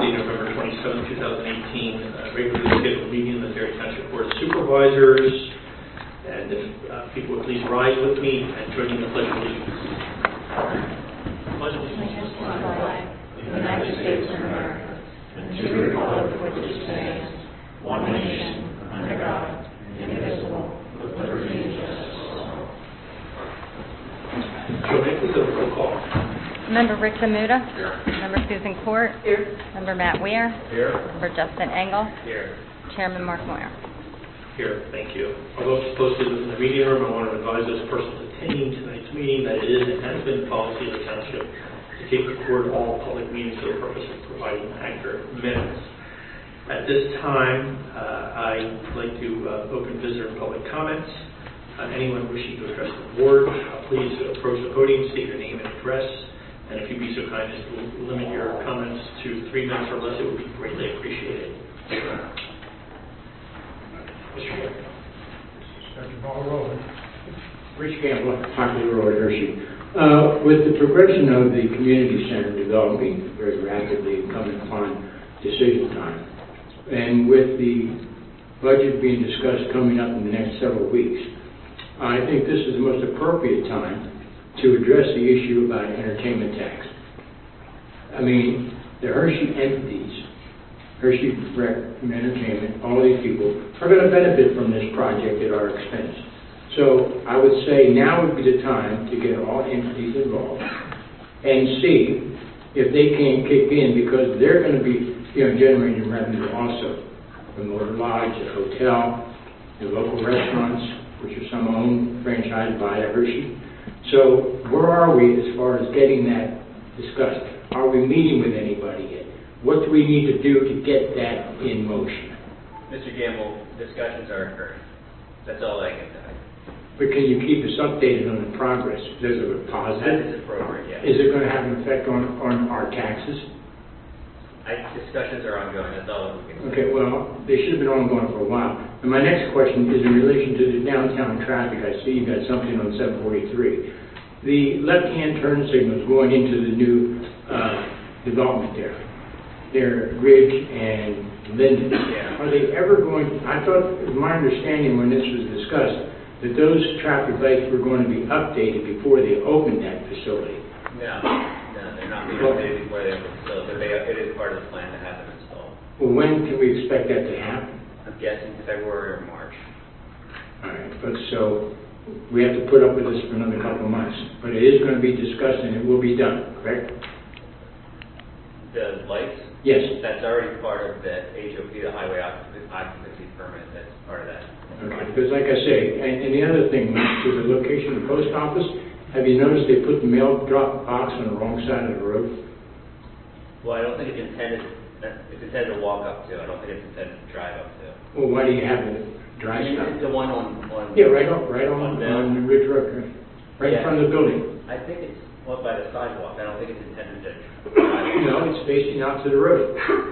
Tuesday, November 27, 2018, regularly scheduled meeting of the Tarrant Township Board of Supervisors. And if people would please rise with me and join in the Pledge of Allegiance. Pledge of Allegiance to the flag of the United States of America and to the republic for which it stands, one nation, under God, indivisible, with liberty and justice for all. Joe, may I please have a roll call? Member Rick Zamuda. Here. Member Susan Court. Here. Member Matt Weir. Here. Member Justin Engel. Here. Chairman Mark Moyer. Here, thank you. Although it's posted in the meeting room, I want to advise those persons attending tonight's meeting that it is and has been policy of the township to take record all public meetings for the purpose of providing accurate minutes. At this time, I'd like to open visitor and public comments. Anyone wishing to address the board, please approach the podium, state your name and address. And if you'd be so kind as to limit your comments to 3 minutes or less, it would be greatly appreciated. Mr. Chairman. Dr. Paul Rowland. Rich Gamble, Hockley Road, Hershey. With the progression of the community center developing very rapidly and coming upon decision time, and with the budget being discussed coming up in the next several weeks, I think this is the most appropriate time to address the issue about entertainment tax. I mean, the Hershey entities, Hershey Rec Entertainment, all these people are going to benefit from this project at our expense. So I would say now would be the time to get all entities involved and see if they can kick in, because they're going to be generating revenue also. The Motor Lodge, the hotel, the local restaurants, which are some owned, franchised by Hershey. So where are we as far as getting that discussed? Are we meeting with anybody yet? What do we need to do to get that in motion? Mr. Gamble, discussions are occurring. That's all I can tell you. But can you keep us updated on the progress? Is it positive? That is appropriate, yes. Is it going to have an effect on our taxes? Discussions are ongoing. That's all we can say. Okay, well, they should have been ongoing for a while. And my next question is in relation to the downtown traffic. I see you got something on 743. The left-hand turn signals going into the new development there. They're Ridge and Linden. Yeah. Are they ever going? I thought, it was my understanding when this was discussed, that those traffic lights were going to be updated before they opened that facility. No, they're not being updated before they open the facility. It is part of the plan to have them installed. Well, when can we expect that to happen? I'm guessing February or March. All right, but so we have to put up with this for another couple of months. But it is going to be discussed and it will be done, correct? The lights? Yes. That's already part of the HOP, the highway occupancy permit. That's part of that. Okay, because like I say, and the other thing, to the location of the post office, have you noticed they put the mail drop box on the wrong side of the road? Well, I don't think it's intended. It's intended to walk up to. I don't think it's intended to drive up to. Well, why do you have it drive stop? The one on Yeah, right on the Ridge Road, right in front of the building. I think it's by the sidewalk. I don't think it's intended to drive. No, it's facing out to the road.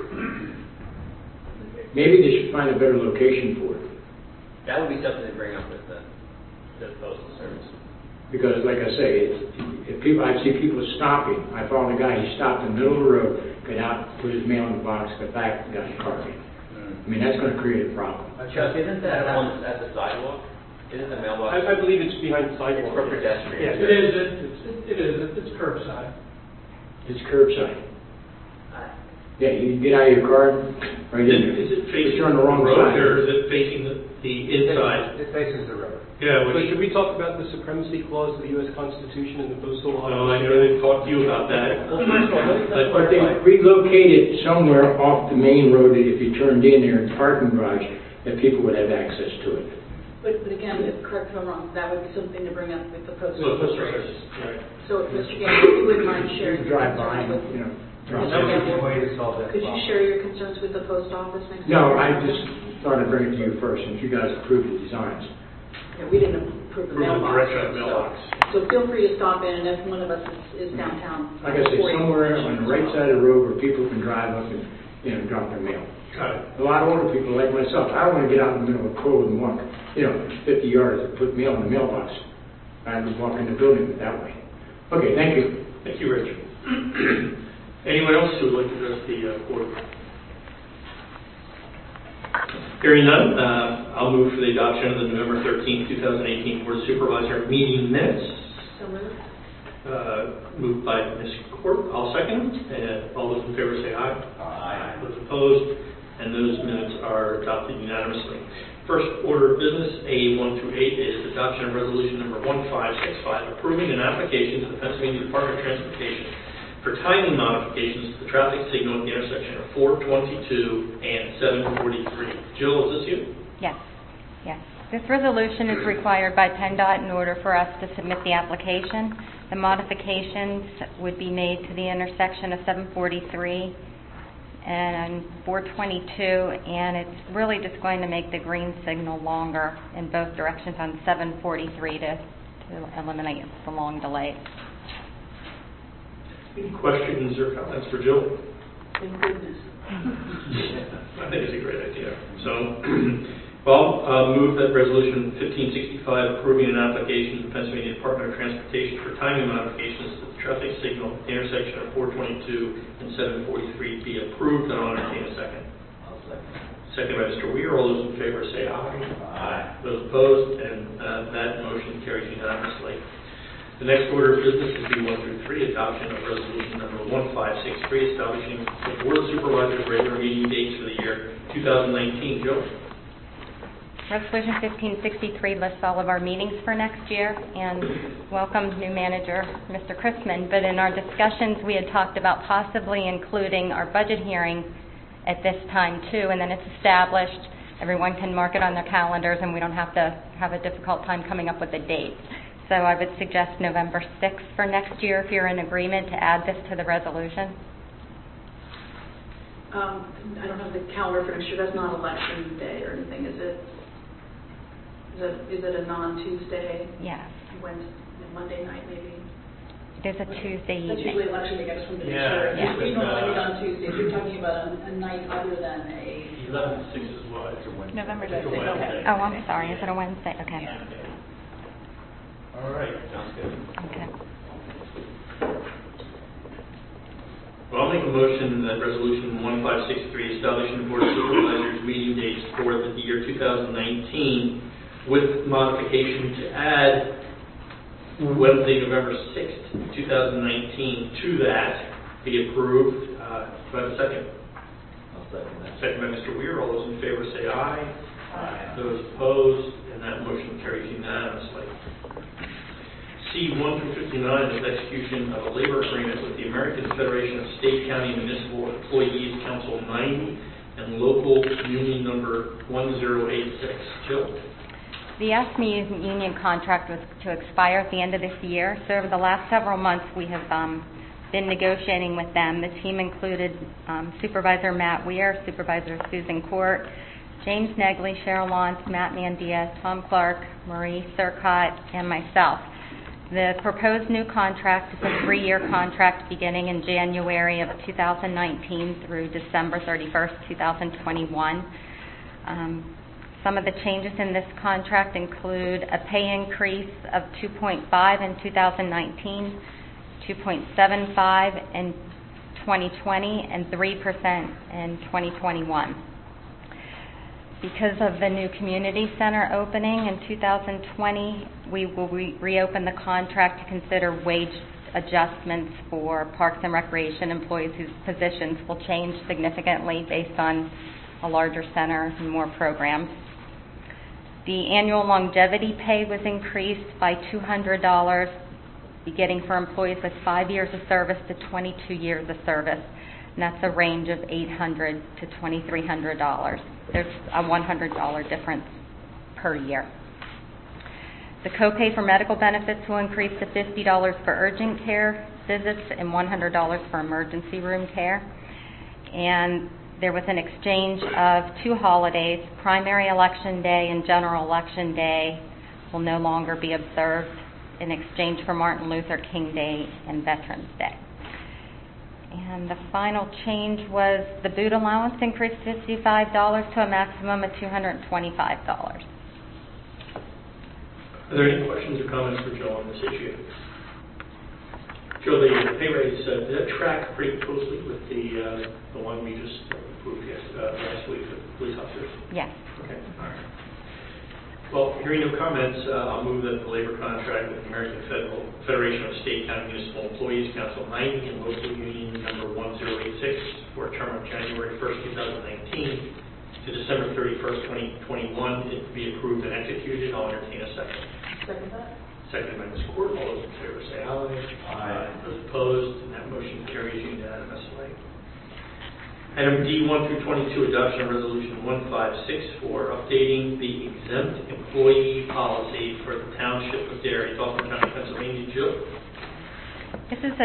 Maybe they should find a better location for it. That would be something to bring up with the Postal Service. Because, like I say, I see people stopping. I followed a guy, he stopped in the middle of the road, got out, put his mail in the box, got back, and got his car in. I mean, that's going to create a problem. Chuck, isn't that on at the sidewalk? Isn't the mailbox? I believe it's behind the sidewalk. It's for pedestrians. Yes, it is. It is. It's curbside. It's curbside. Yeah, you can get out of your car, or Is it facing on the wrong road, side, or is it facing the inside? It faces the road. Yeah, So should we talk about the supremacy clause of the U.S. Constitution and the postal law? I know they talked to you about that. Well, first of all, let me But they relocated somewhere off the main road that if you turned in there in the parking garage, that people would have access to it. But again, correct me if I'm wrong, that would be something to bring up with the post So, office. right. So, Mr. Gamble, if you wouldn't mind sharing your Drive by, concerns with drop Mr. in. Gamble, could you share your concerns with the post office next No, week? I just thought I'd bring it to you first, since you guys approved the designs. Yeah, we didn't approve the mailbox. Direct mailbox. So feel free to stop in, and if one of us is downtown. Like I say, somewhere on the right side of the road where people can drive up and drop their mail. Got it. A lot of older people like myself, I don't want to get out in the middle of a cold and walk, 50 yards to put mail in the mailbox. I would walk in the building that way. Okay, thank you. Thank you, Rich. Anyone else who would like to address the board? Hearing none, I'll move for the adoption of the November 13th, 2018 Board of Supervisor meeting minutes. So moved. Moved by Ms. Court. I'll second. And all those in favor say aye. Aye. Those opposed, and those minutes are adopted unanimously. First order of business, A1 through 8, is adoption of resolution number 1565, approving an application to the Pennsylvania Department of Transportation for timing modifications to the traffic signal at the intersection of 422 and 743. Jill, is this you? Yes. Yes. This resolution is required by PennDOT in order for us to submit the application. The modifications would be made to the intersection of 743 and 422, and it's really just going to make the green signal longer in both directions on 743 to eliminate the long delay. Any questions or comments for Jill? Thank goodness. I think it's a great idea. So, well, move that resolution 1565 approving an application to the Pennsylvania Department of Transportation for timing modifications to the traffic signal at the intersection of 422 and 743 be approved, and I'll entertain a second. I'll second. Second by Mr. Weir. All those in favor say aye. Aye. Those opposed, and that motion carries unanimously. The next order of business is B1 through 3, adoption of resolution number 1563, establishing the Board of Supervisors regular meeting dates for the year 2019. Joe? Resolution 1563 lists all of our meetings for next year and welcomes new manager, Mr. Chrisman. But in our discussions, we had talked about possibly including our budget hearing at this time too, and then it's established. Everyone can mark it on their calendars, and we don't have to have a difficult time coming up with a date. So I would suggest November 6th for next year if you're in agreement to add this to the resolution. I don't have the calendar for next year. That's not election day or anything, is it? Is it a non-Tuesday? Yes. Monday night, maybe? It is a Tuesday That's evening. usually election day. I just wanted to make Yeah, sure. yeah. We normally meet on Tuesday. If you're talking about a night other than a... 11-6 is what? It's a Wednesday. November It's a 6th, Wednesday. okay. Oh, I'm sorry. Is it a Wednesday? Okay. All right. Sounds good. Okay. Well, I'll make a motion that resolution 1563 establishing the Board of Supervisors meeting dates for the year 2019 with modification to add Wednesday, November 6th, 2019 to that be approved. Do I have a second? I'll second that. Second by Mr. Weir. All those in favor say aye. Aye. Those opposed, and that motion carries unanimously. C1 through 59 is execution of a labor agreement with the American Federation of State, County, and Municipal Employees Council 90 and local union number 1086. Jill? The AFSCME union contract was to expire at the end of this year. So over the last several months, we have been negotiating with them. The team included Supervisor Matt Weir, Supervisor Susan Court, James Negley, Cheryl Lawrence, Matt Mandias, Tom Clark, Marie Surcott, and myself. The proposed new contract is a 3-year contract beginning in January of 2019 through December 31st, 2021. Some of the changes in this contract include a pay increase of 2.5 in 2019, 2.75 in 2020, and 3% in 2021. Because of the new community center opening in 2020, we will reopen the contract to consider wage adjustments for Parks and Recreation employees whose positions will change significantly based on a larger center and more programs. The annual longevity pay was increased by $200, beginning for employees with 5 years of service to 22 years of service, and that's a range of $800 to $2,300. There's a $100 difference per year. The copay for medical benefits will increase to $50 for urgent care visits and $100 for emergency room care. And there was an exchange of 2 holidays. Primary Election Day and General Election Day will no longer be observed in exchange for Martin Luther King Day and Veterans Day. And the final change was the boot allowance increased $55 to a maximum of $225. Are there any questions or comments for Joe on this issue? Joe, the pay raise, does that track pretty closely with the one we just approved last week for police officers? Yes. Okay, all right. Well, hearing no comments, I'll move that the labor contract with the American Federation of State, County, Municipal Employees, Council 90, and Local Union Number 1086 for a term of January 1st, 2019 to December 31st, 2021, it be approved and executed. I'll entertain a second. Second that? Seconded by Ms. Court. All those in favor say aye. Aye. Those opposed, and that motion carries unanimously. Item D1 through 22, adoption of resolution 1564, updating the exempt employee policy for the Township of Derry, Dauphin County, Pennsylvania. Jill? This is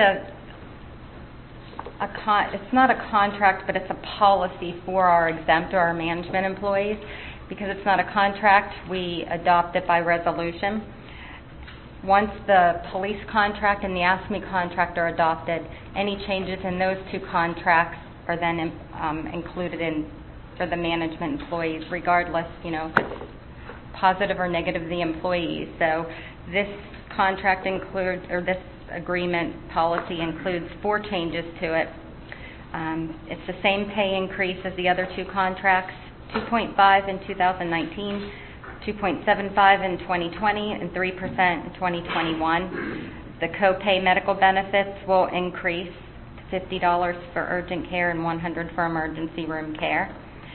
it's not a contract, but it's a policy for our exempt or our management employees. Because it's not a contract, we adopt it by resolution. Once the police contract and the ASME contract are adopted, any changes in those two contracts are then included in for the management employees, regardless, if it's positive or negative the employees. So this contract includes, or this agreement policy includes 4 changes to it. It's the same pay increase as the other 2 contracts, 2.5 in 2019, 2.75 in 2020, and 3% in 2021. The co-pay medical benefits will increase to $50 for urgent care and $100 for emergency room care.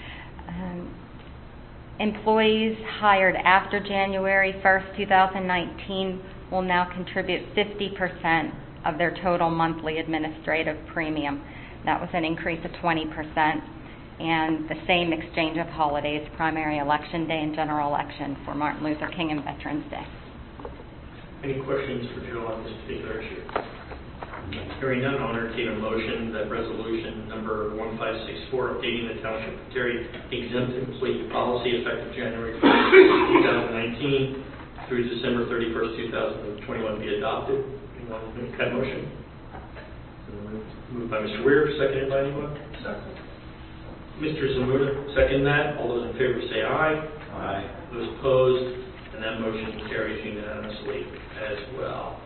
Employees hired after January 1st, 2019 will now contribute 50% of their total monthly administrative premium. That was an increase of 20%. And the same exchange of holidays, primary election day and general election for Martin Luther King and Veterans Day. Any questions for Joe on this particular issue? Hearing none, I'll entertain a motion that resolution number 1564, updating the Township of Derry exempt employee policy effective January 1st, 2019 through December 31st, 2021 be adopted. Anyone make that motion? Moved by Mr. Weir, seconded by anyone? Second. Mr. Zamora, second that. All those in favor say aye. Aye. Those opposed, and that motion carries unanimously as well.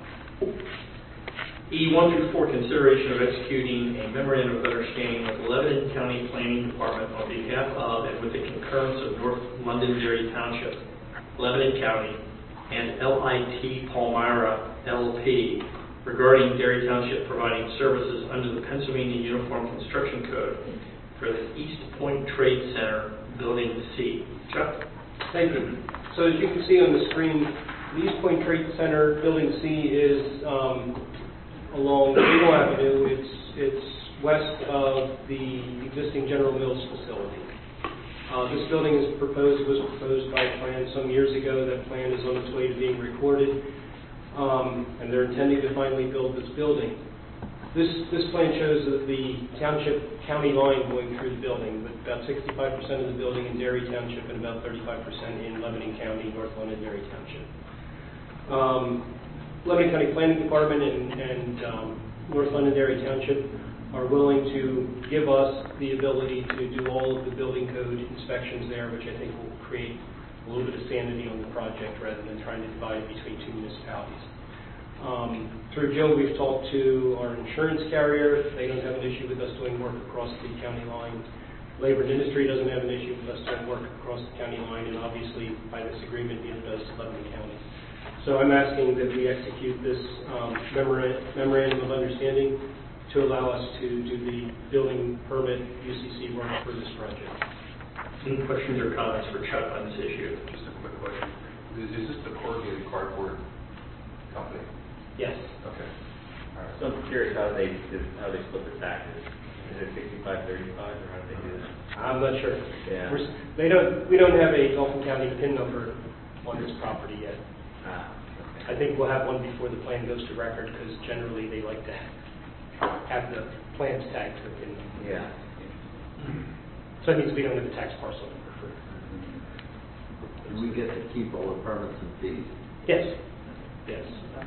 E1 through 4, consideration of executing a memorandum of understanding with Lebanon County Planning Department on behalf of and with the concurrence of North Londonderry Township, Lebanon County, and LIT Palmyra LP regarding Derry Township providing services under the Pennsylvania Uniform Construction Code for the East Point Trade Center, Building C. Chuck? Thank you. So as you can see on the screen, the East Point Trade Center, Building C is along Eagle Avenue. It's west of the existing General Mills facility. This building was proposed by a plan some years ago. That plan is on its way to being recorded, and they're intending to finally build this building. This plan shows that the township county line going through the building, with about 65% of the building in Derry Township and about 35% in Lebanon County, North Londonderry Township. Lebanon County Planning Department and North Londonderry Township are willing to give us the ability to do all of the building code inspections there, which I think will create a little bit of sanity on the project rather than trying to divide it between 2 municipalities. Through Joe, we've talked to our insurance carrier. They don't have an issue with us doing work across the county line. Labor and Industry doesn't have an issue with us doing work across the county line, and obviously by this agreement, neither does Lebanon County. So I'm asking that we execute this memorandum of understanding to allow us to do the building permit UCC work for this project. Any questions or comments for Chuck on this issue? Just a quick question. Is this the corrugated cardboard company? Yes. Okay. All right. So I'm curious how they split the taxes. Is it 65-35, or how do they do that? I'm not sure. Yeah. We don't have a Dauphin County PIN number on this property yet. Okay. I think we'll have one before the plan goes to record, because generally they like to have the plans tagged to the PIN number. Yeah. So that means we don't have a tax parcel number for it. And we get to keep all the permits and fees. Yes. Yes.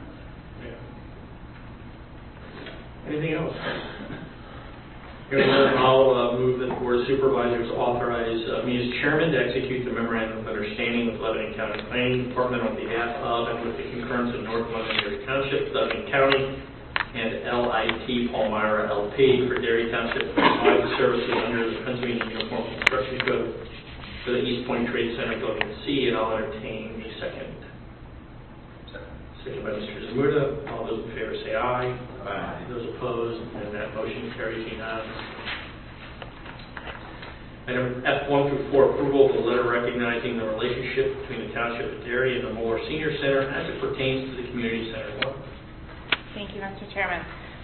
Anything else? Hearing none, I'll move that the Board of Supervisors authorize me as chairman to execute the memorandum of understanding with Lebanon County Planning Department on behalf of and with the concurrence of North Londonderry Township, Lebanon County, and LIT Palmyra LP for Dairy Township to provide the services under the Pennsylvania Uniform Construction Code for the East Point Trade Center Building C, and I'll entertain a second. Second by Mr. Zamuda. All those in favor say aye. Aye. Those opposed, and that motion carries unanimously. Item F1 through 4, approval of the letter recognizing the relationship between the Township of Derry and the Moeller Senior Center as it pertains to the community center. Thank you, Mr. Chairman.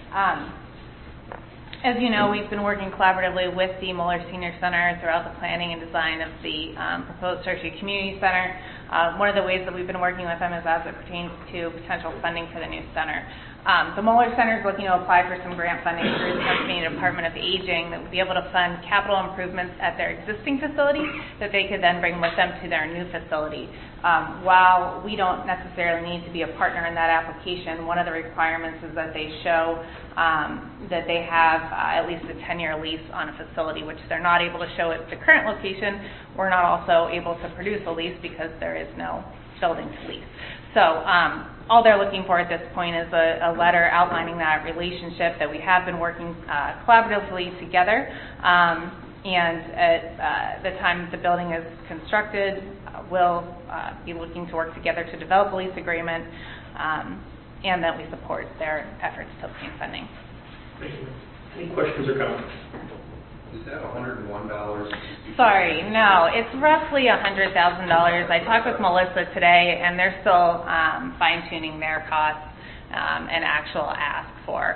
As you know, we've been working collaboratively with the Moeller Senior Center throughout the planning and design of the proposed Hershey Community Center. One of the ways that we've been working with them is as it pertains to potential funding for the new center. The Moeller Center is looking to apply for some grant funding through the Pennsylvania Department of Aging that would be able to fund capital improvements at their existing facility that they could then bring with them to their new facility. While we don't necessarily need to be a partner in that application, one of the requirements is that they show that they have at least a 10-year lease on a facility, which they're not able to show at the current location. We're not also able to produce a lease because there is no building to lease. So all they're looking for at this point is a letter outlining that relationship that we have been working collaboratively together. And at the time the building is constructed, we'll be looking to work together to develop a lease agreement and that we support their efforts to obtain funding. Thank you. Any questions or comments? Is that $101? Sorry, no, it's roughly $100,000. I talked with Melissa today, and they're still fine-tuning their costs and actual ask for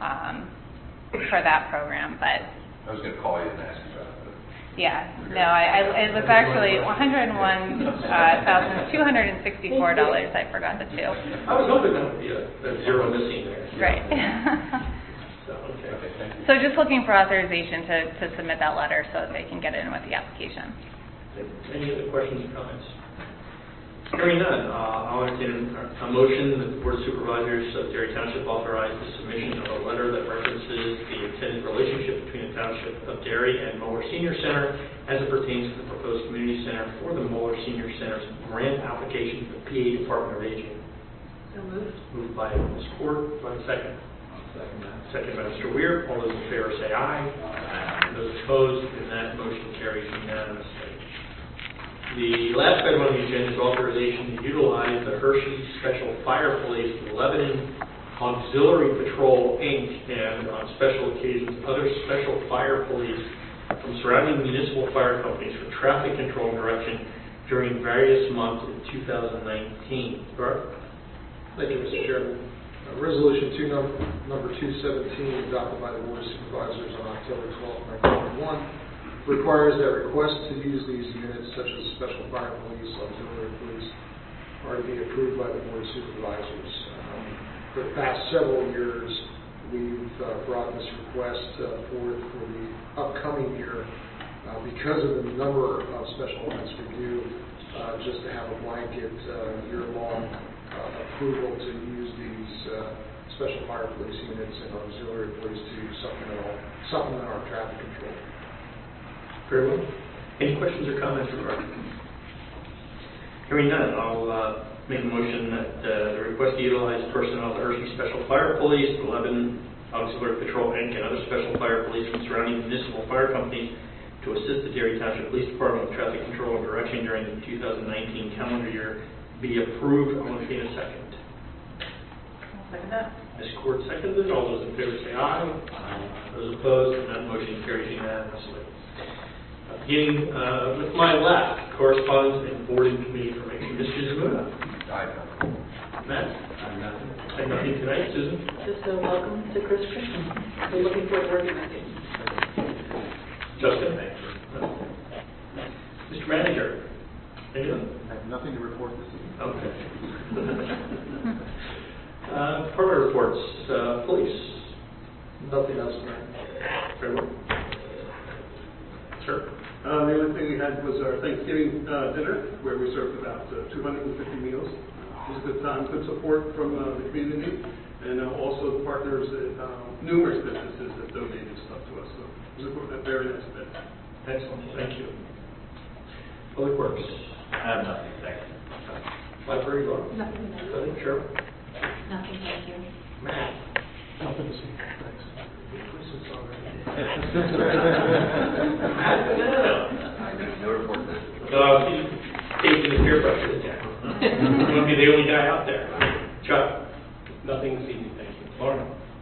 that program. But I was going to call you and ask you about it. Yeah, no, it was actually $101,264. I forgot the two. I was hoping that would be a zero missing there. Right. Okay, thank you. So just looking for authorization to submit that letter so that they can get it in with the application. Any other questions or comments? Hearing none, I'll entertain a motion that the Board of Supervisors of Derry Township authorize the submission of a letter that references the intended relationship between the Township of Derry and Moeller Senior Center as it pertains to the proposed community center for the Moeller Senior Center's grant application to the PA Department of Aging. So moved. Moved by Ms. Court. Do I have a second? Second by Mr. Weir. All those in favor say aye. Those opposed, and that motion carries unanimously. The last item on the agenda is authorization to utilize the Hershey Special Fire Police Lebanon Auxiliary Patrol, Inc., and on special occasions, other special fire police from surrounding municipal fire companies for traffic control and direction during various months in 2019. Bart? Thank you, Mr. Chairman. Resolution number 217, adopted by the Board of Supervisors on October 12, 1991, requires that requests to use these units, such as Special Fire Police, Auxiliary Police, are to be approved by the Board of Supervisors. For the past several years, we've brought this request forward for the upcoming year because of the number of special events we do, just to have a blanket year-long approval to use these special fire police units and auxiliary police to supplement our traffic control. Very well. Any questions or comments regarding this? Hearing none, I'll make a motion that the request to utilize personnel of the Hershey Special Fire Police, the Lebanon Auxiliary Patrol, Inc., and other special fire police from surrounding municipal fire companies to assist the Derry Township Police Department with traffic control and direction during the 2019 calendar year be approved. I'll entertain a second. I'll second that. Ms. Court seconded. All those in favor say aye. Aye. Those opposed, and that motion carries unanimously. Beginning with my left, correspondence and board and committee information. Mr. Zamuda. Matt? I have nothing. I have nothing tonight. Susan? Just a welcome to Chris Christian. We're looking forward to working with you. Justin? Mr. Manager? Anyone? I have nothing to report this evening. Okay. Department reports. Police? Nothing else tonight. Very well. Sir? The only thing we had was our Thanksgiving dinner, where we served about 250 meals. It was a good time, good support from the community, and also the partners, numerous businesses that donated stuff to us. So it was a very nice event. Excellent. Thank you. Public Works? I have nothing, thank you. Library law? Nothing. Nothing, sure. Nothing, thank you. Matt? No report. He's taking the peer pressure to town. You want to be the only guy out there. Chuck? Nothing this evening, thank you. Lauren?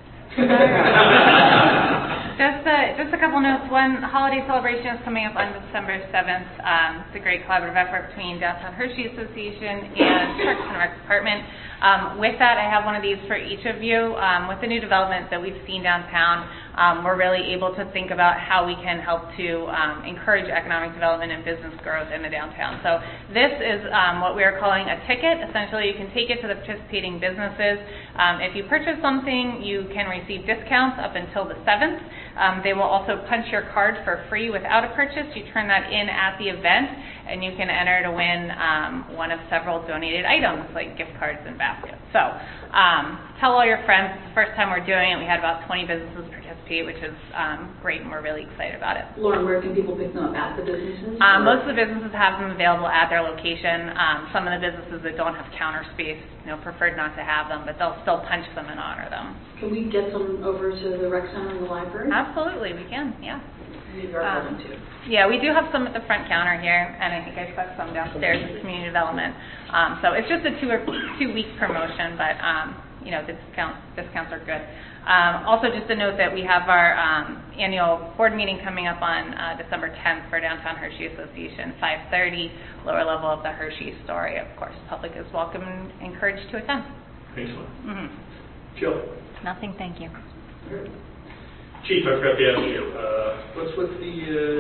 Just a couple notes. One, holiday celebration is coming up on December 7th. It's a great collaborative effort between Downtown Hershey Association and Parks and Rec Department. With that, I have one of these for each of you. With the new development that we've seen downtown, we're really able to think about how we can help to encourage economic development and business growth in the downtown. So this is what we are calling a ticket. Essentially, you can take it to the participating businesses. If you purchase something, you can receive discounts up until the 7th. They will also punch your card for free without a purchase. You turn that in at the event, and you can enter to win one of several donated items like gift cards and baskets. So tell all your friends. It's the first time we're doing it. We had about 20 businesses participate, which is great, and we're really excited about it. Lauren, where can people pick them up? At the businesses? Most of the businesses have them available at their location. Some of the businesses that don't have counter space, preferred not to have them, but they'll still punch them and honor them. Can we get some over to the rec center and the library? Absolutely, we can, yeah. We are going to. Yeah, we do have some at the front counter here, and I think I put some downstairs in community development. So it's just a two-week promotion, but the discounts are good. Also, just to note that we have our annual board meeting coming up on December 10th for Downtown Hershey Association, 5:30, lower level of the Hershey Story. Of course, public is welcome and encouraged to attend. Excellent. Mm-hmm. Jill? Nothing, thank you. Chief, I forgot to ask you, what's with the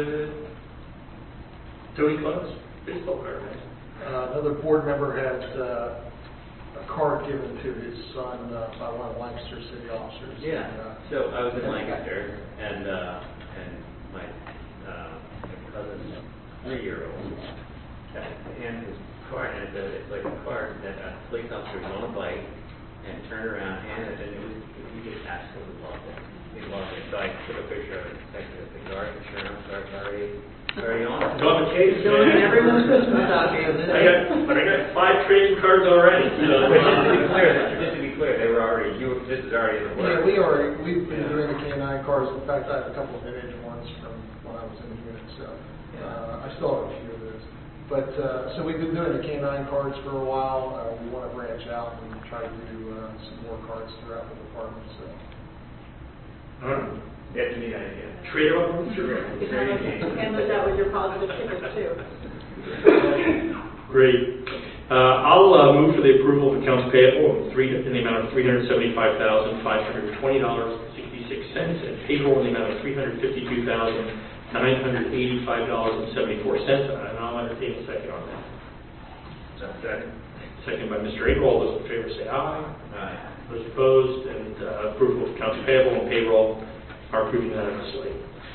Tony Close baseball card, right? Another board member had a card given to his son by one of Lancaster city officers. Yeah. So I was in Lancaster, and my cousin's 3-year-old handed his card, and it's like a card that a police officer was on a bike and turned around, handed it, and he just absolutely loved it. He loved it. So I took a picture of it, sent it to the guard, and sure enough, the guard's already on it. Go on the case, Doing man. everyone's Christmas out here. I got 5 trading cards already. Just to be clear, they were already. This is already in the works. Yeah, we've been doing the K9 cards. In fact, I have a couple of vintage ones from when I was in the unit. So I still have a few of those. But so we've been doing the K9 cards for a while. We want to branch out and try to do some more cards throughout the department. So. All right. That's a neat idea. Trade on them? And with that, with your positive tickets, too. Great. I'll move for the approval of accounts payable in the amount of $375,520.66 and payroll in the amount of $352,985.74. And I'll entertain a second on that. Second. Second by Mr. April. All those in favor say aye. Aye. Those opposed, and approval of accounts payable and payroll are approved unanimously.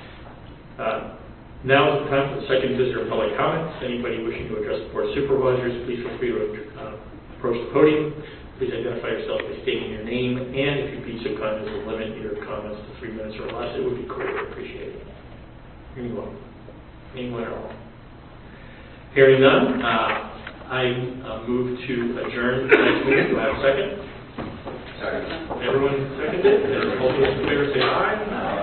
Now is the time for the second visitor public comments. Anybody wishing to address the board of supervisors, please feel free to approach the podium. Please identify yourself by stating your name, and if you'd be so kind as to limit your comments to 3 minutes or less, it would be greatly appreciated. Anyone at all? Hearing none, I move to adjourn tonight's meeting. Do I have a second? Second. Everyone seconded? All those in favor say aye.